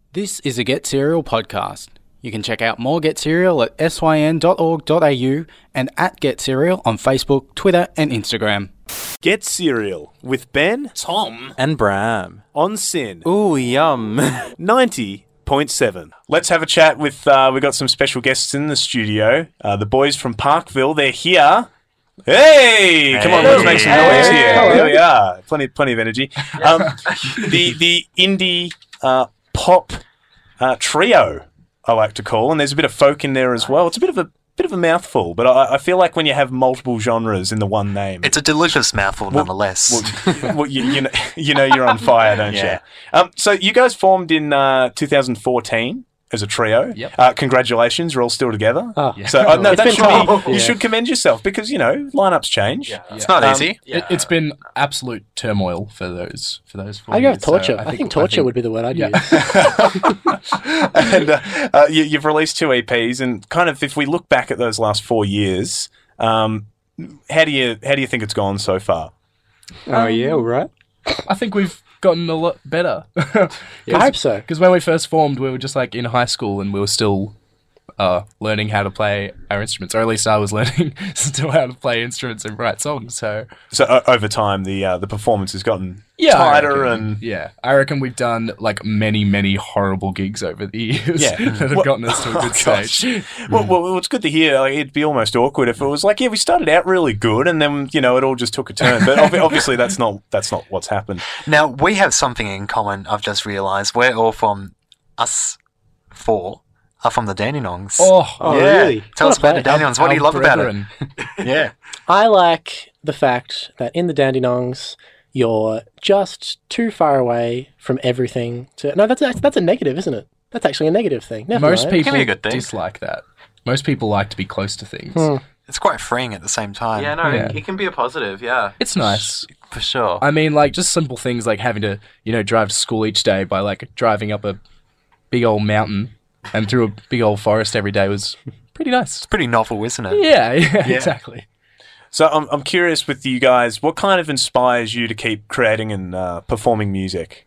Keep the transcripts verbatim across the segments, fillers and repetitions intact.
This is a Get Serial podcast. You can check out more Get Serial at syn dot org dot a u and at Get Serial on Facebook, Twitter and Instagram. Get Serial with Ben, Tom, and Bram on Sin. Ooh, yum. ninety point seven. Let's have a chat with, uh, we've got some special guests in the studio. Uh, the boys from Parkville, they're here. Hey, come on, let's make some noise Hey. here. Hello. There we are. Plenty, plenty of energy. Um, the the indie uh, pop uh, trio, I like to call, and there's a bit of folk in there as well. It's a bit of a bit of a mouthful, but I, I feel like when you have multiple genres in the one name, it's a delicious mouthful nonetheless. Well, well you, you know, you know you're on fire, don't Yeah. you? Um, so you guys formed in uh, two thousand fourteen. As a trio. Yep. Uh, congratulations, you're all still together. Oh. So uh, no, It's that been should tough. be, you Yeah. should commend yourself because, you know, lineups change. Yeah. It's not Um, easy. It, it's been absolute turmoil for those for those four I go years. with torture. So I, think, torture would be the word I'd Yeah. use. and uh, uh, you, you've released two E Ps, and kind of if we look back at those last four years, um, how do you how do you think it's gone so far? Oh, yeah, all right. I think we've gotten a lot better. I hope so. Because when we first formed, we were just like in high school and we were still uh, learning how to play our instruments, or at least I was learning still how to play instruments and write songs. So So uh, over time, the uh, the performance has gotten yeah, I tighter reckon- and yeah, I reckon we've done like many, many horrible gigs over the years Yeah. that have Well- gotten us to a good Oh, gosh. stage. Well, well, well, it's good to hear. Like, it'd be almost awkward if it was like, yeah, we started out really good, and then you know it all just took a turn. But ob- obviously, that's not that's not what's happened. Now, we have something in common, I've just realised. We're all from, us four, are from the Dandenongs. Oh, Oh, Yeah. really? Tell What us a about the place. Dandenongs. What do you our love about it? brethren. Yeah. I like the fact that in the Dandenongs, you're just too far away from everything. To no, that's a, that's a negative, isn't it? That's actually a negative thing. Never Most mind. people be a good thing. dislike that. Most people like to be close to things. Hmm. It's quite freeing at the same time. Yeah, no, Yeah. It, it can be a positive, yeah. It's nice. For sure. I mean, like, just simple things like having to, you know, drive to school each day by, like, driving up a big old mountain and through a big old forest every day was pretty nice. It's pretty novel, isn't it? Yeah, yeah, exactly. So I'm I'm curious with you guys, what kind of inspires you to keep creating and uh, performing music?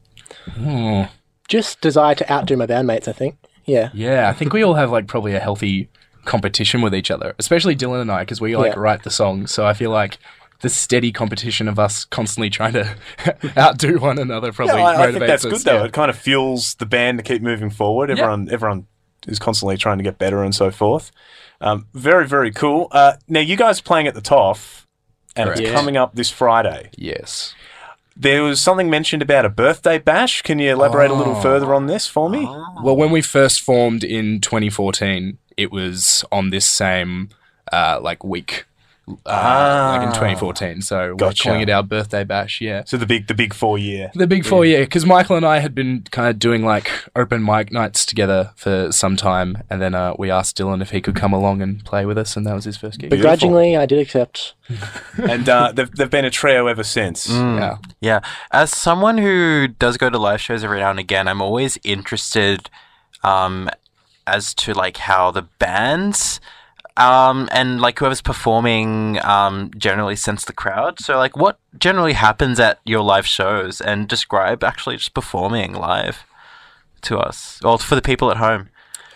Hmm. Just desire to outdo my bandmates, I think. Yeah. Yeah, I think we all have, like, probably a healthy competition with each other, especially Dylan and I, because we, like, Yeah. write the songs. So I feel like the steady competition of us constantly trying to outdo one another probably Yeah, I, I motivates think that's us. good though. Yeah. It kind of fuels the band to keep moving forward. Everyone everyone is constantly trying to get better and so forth. Um, very very cool. Uh, now you guys are playing at the T O F, and Correct. it's Yeah. coming up this Friday. Yes. There was something mentioned about a birthday bash. Can you elaborate a little Oh. further on this for me? Well, when we first formed in twenty fourteen, it was on this same uh, like week, uh, Ah. like in twenty fourteen. So we're Gotcha. calling it our birthday bash. Yeah, So the big the big four year. the big four year, because Michael and I had been kind of doing like open mic nights together for some time, and then uh, we asked Dylan if he could come along and play with us, and that was his first gig. Begrudgingly, I did accept. and uh, they've they've been a trio ever since. Yeah, Yeah. As someone who does go to live shows every now and again, I'm always interested um, as to like how the bands um, and like whoever's performing um, generally sense the crowd. So like what generally happens at your live shows, and describe actually just performing live to us or for the people at home.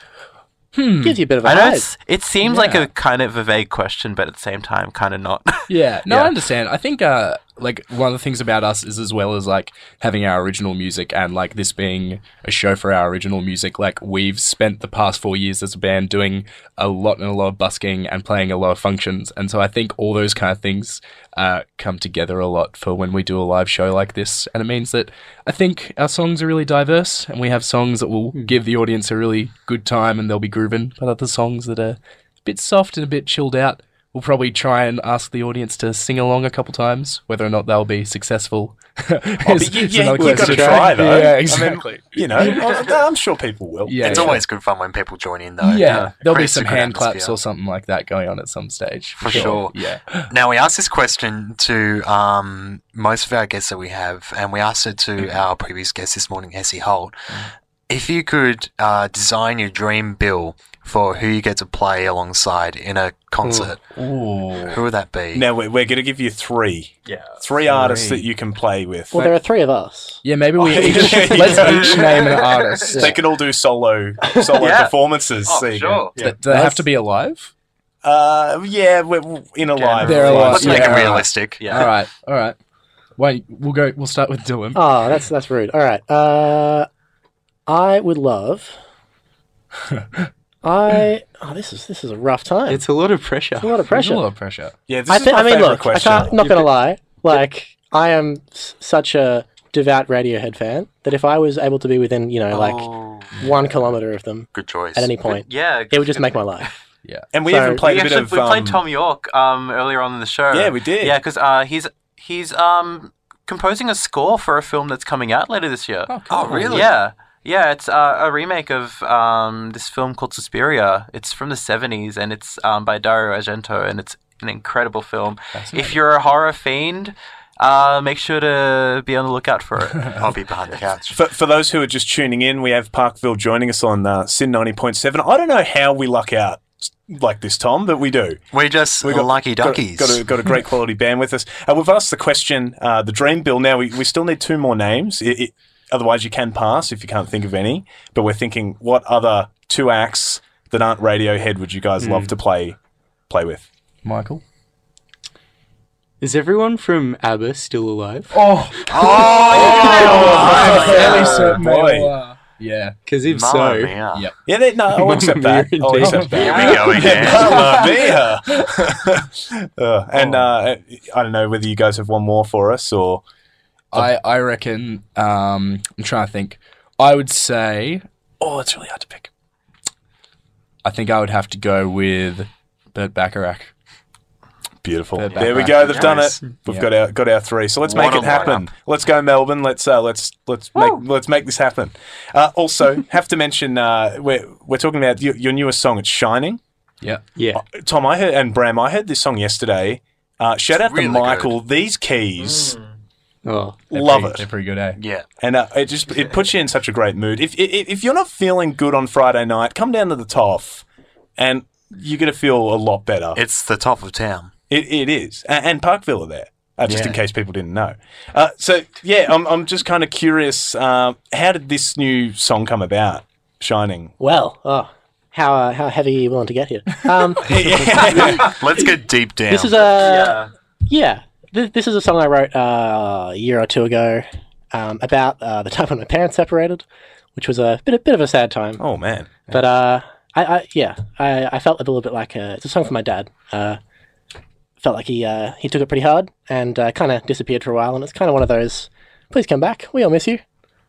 Gives you a bit of a I know high. it's, it seems like Yeah. a kind of a vague question, but at the same time, kind of not. yeah. No, Yeah. I understand. I think uh, like one of the things about us is as well as like having our original music and like this being a show for our original music. Like we've spent the past four years as a band doing a lot and a lot of busking and playing a lot of functions, and so I think all those kind of things uh, come together a lot for when we do a live show like this. And it means that I think our songs are really diverse, and we have songs that will give the audience a really good time and they'll be grooving, but other songs that are a bit soft and a bit chilled out. We'll probably try and ask the audience to sing along a couple times. Whether or not they'll be successful Oh, is, but you, is yeah, another you've got to question. try though. Yeah, I mean, exactly. you know, I'm I'm sure people will. yeah, It's yeah. always good fun when people join in, though. yeah. There'll be Creates a some good hand claps atmosphere. or something like that going on at some stage. For sure. Yeah. Now, we asked this question to um, most of our guests that we have, and we asked it to our previous guest this morning, Essie Holt. If you could uh, design your dream bill for who you get to play alongside in a concert, Ooh. who would that be? Now, we're, we're going to give you three. Yeah. Three artists that you can play with. Well, there are three of us. Yeah, maybe we Oh, each, yeah. let's each name an artist. They can all do solo solo Yeah. performances. Oh, There you sure. go. Do they have to be alive? Uh, yeah, we're we're in a live. They're alive. Let's make Yeah. it realistic. Yeah. All right, all right. Wait, we'll go. We'll start with Dylan. Oh, that's that's rude. All right. Uh, I would love. I oh, this is this is a rough time. It's a lot of pressure. It's a lot of There's a pressure. lot of pressure. Yeah, this I is think. my I mean, favourite look. question. I can't. Not gonna lie. Like, I am s- such a devout Radiohead fan that if I was able to be within, you know, like Oh, one kilometer of them good choice. at any point, Yeah. it would just make my life. And we So- even played we a bit actually, of. we played um, Tom York um, earlier on in the show. Yeah, we did. Yeah, because uh, he's he's um, composing a score for a film that's coming out later this year. Oh, really? Yeah. Yeah, it's uh, a remake of um, this film called Suspiria. It's from the seventies, and it's um, by Dario Argento, and it's an incredible film. If you're a horror fiend, uh, make sure to be on the lookout for it. I'll be behind the couch. For, for those who are just tuning in, we have Parkville joining us on uh, Sin ninety point seven. I don't know how we luck out like this, Tom, but we do. We're just We got lucky got- duckies. Got, a, got a great quality band with us. Uh, we've asked the question, uh, the dream bill. Now, we, we still need two more names. It, it, otherwise, you can pass if you can't think of any. But we're thinking, what other two acts that aren't Radiohead would you guys love to play play with? Michael. Is everyone from ABBA still alive? Oh, Oh, fairly certain they boy. all are. Yeah. Because if Mamma so, mia. Yep. Yeah, they, no, I'll Mamma accept that. mia, I'll indeed. accept that. Here we go again. Mamma mia. uh, and uh, I don't know whether you guys have one more for us or. I I reckon. Um, I'm trying to think. I would say. Oh, it's really hard to pick. I think I would have to go with Burt Bacharach. Beautiful. They're There we back. go. They've done it. Nice. We've Yeah. got our got our three. So let's What make a it happen. lineup. Let's go, Melbourne. Let's uh, let's let's make let's make this happen. Uh, also, have to mention uh, we're we're talking about your, your newest song. It's Shining. Yeah. yeah. Tom, I heard and Bram, I heard this song yesterday. Uh, shout out really to Michael. These keys, Oh, They're love pretty- it. They're pretty good, eh? Yeah. And uh, it just it puts you in such a great mood. If, if if you're not feeling good on Friday night, come down to the Toff, and you're gonna feel a lot better. It's the top of town. It, it is. And, and Parkville are there, uh, just Yeah. in case people didn't know. Uh, so, yeah, I'm, I'm just kind of curious. Uh, how did this new song come about, Shining? Well, oh, how uh, how heavy are you willing to get here? Um, Let's get deep down. this is a yeah. Th- this is a song I wrote uh, a year or two ago um, about uh, the time when my parents separated, which was a bit a bit of a sad time. Oh, man. But uh, I, I yeah, I, I felt a little bit like a, it's a song for my dad. Uh, felt like he uh, he took it pretty hard and uh, kind of disappeared for a while, and it's kind of one of those. Please come back. We all miss you.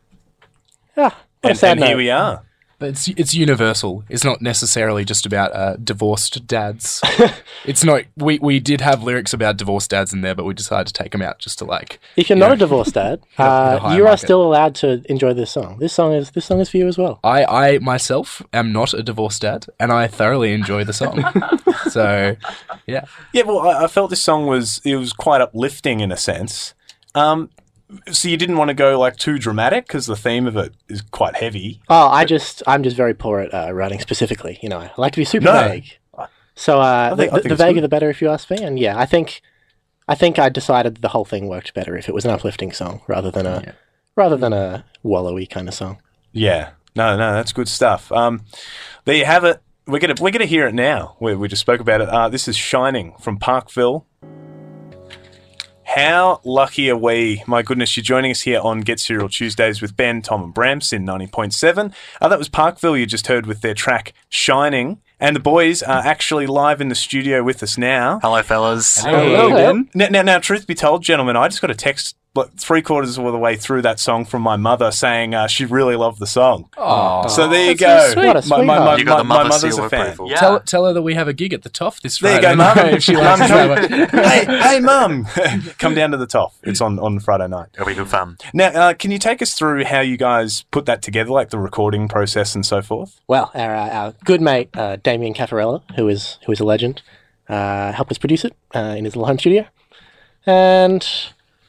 Ah, what a And, sad and note. here we are. But it's it's universal. It's not necessarily just about uh, divorced dads. It's not. We we did have lyrics about divorced dads in there, but we decided to take them out just to like. If you're you not know, a divorced dad, the uh, higher you are market. still allowed to enjoy this song. This song is this song is for you as well. I I myself am not a divorced dad, and I thoroughly enjoy the song. So, yeah. Yeah, well, I, I felt this song was it was quite uplifting in a sense. Um, so you didn't want to go like too dramatic because the theme of it is quite heavy. Oh, I just I'm just very poor at uh, writing specifically. You know, I like to be super No. vague. So uh, I think- I the, think the it's vaguer good. the better, if you ask me. And yeah, I think I think I decided the whole thing worked better if it was an uplifting song rather than a Yeah. rather than a wallowy kind of song. Yeah, no, no, that's good stuff. Um, there you have it. We're gonna we're gonna hear it now. We, we just spoke about it. Uh, this is Shining from Parkville. How lucky are we? My goodness, you're joining us here on Get Serial Tuesdays with Ben, Tom, and Bramps in ninety point seven. Uh, that was Parkville you just heard with their track Shining. And the boys are actually live in the studio with us now. Hello, fellas. Hello Hello. again. Now, now, now, truth be told, gentlemen, I just got a text like, three quarters of the way through that song from my mother saying uh, she really loved the song. Oh, So there you That's so go. sweet. What a My, my, my, sweetheart. You got the my- my mother mother's seal a fan. approval. Yeah. Tell tell her that we have a gig at the Toff this There Friday. you go, mum. If she Mum, likes to know come- it. hey, hey, mum, come down to the top. It's on, on Friday night. It'll be good fun. Now, uh, can you take us through how you guys put that together, like the recording process and so forth? Well, our, uh, our good mate uh, Damien Caffarella, who is who is a legend, uh, helped us produce it uh, in his little home studio, and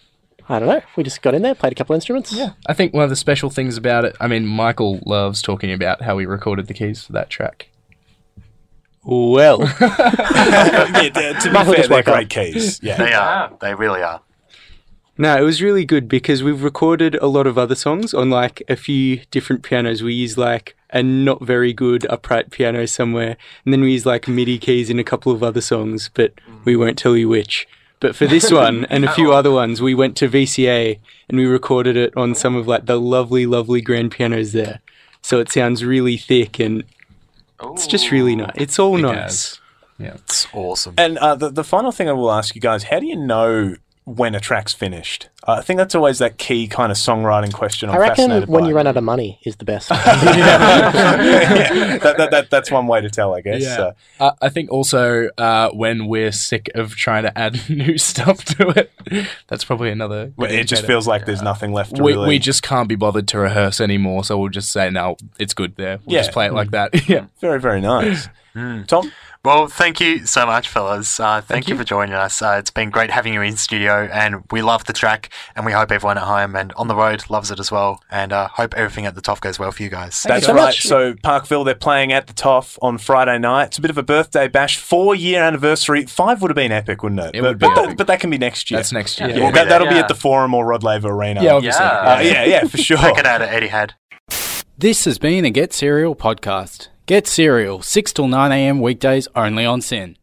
I don't know. We just got in there, played a couple instruments. Yeah. I think one of the special things about it, I mean, Michael loves talking about how he recorded the keys for that track. Well, yeah, to be Michael fair, just they're woke up. great keys. Yeah. They are. They really are. no, it was really good because we've recorded a lot of other songs on like a few different pianos. We use like a not very good upright piano somewhere, and then we use like MIDI keys in a couple of other songs, but we won't tell you which. But for this one and a few other ones, we went to V C A and we recorded it on some of like the lovely, lovely grand pianos there. So it sounds really thick and it's just really nice. It's all It nice. has. Yeah. It's awesome. And uh, the, the final thing I will ask you guys, how do you know when a track's finished? Uh, I think that's always that key kind of songwriting question I'm I reckon fascinated when by. you run out of money is the best. yeah, that, that, that, that's one way to tell, I guess. Yeah. Uh, Uh, I think also uh, when we're sick of trying to add new stuff to it, that's probably another. well, good it just indicator. feels like there's nothing left to we, really... we just can't be bothered to rehearse anymore, so we'll just say, no, it's good there. We'll Yeah. just play it like that. yeah. Very, very nice. Tom? Well, thank you so much, fellas. Uh, thank, Thank you. you. for joining us. Uh, it's been great having you in studio, and we love the track, and we hope everyone at home and on the road loves it as well, and uh, hope everything at the T O F goes well for you guys. That's you so right. much. So Parkville, they're playing at the T O F on Friday night. It's a bit of a birthday bash, four-year anniversary. Five would have been epic, wouldn't it? It but, would be but, that, epic. but that can be next year. That's next year. Yeah, We'll be that, that'll there. be Yeah. at the Forum or Rod Laver Arena. Yeah, obviously. Yeah. Uh, yeah, yeah, for sure. Check it out at Etihad. This has been a Get Serial podcast. Get Serial, six till nine a.m. weekdays only on S Y N.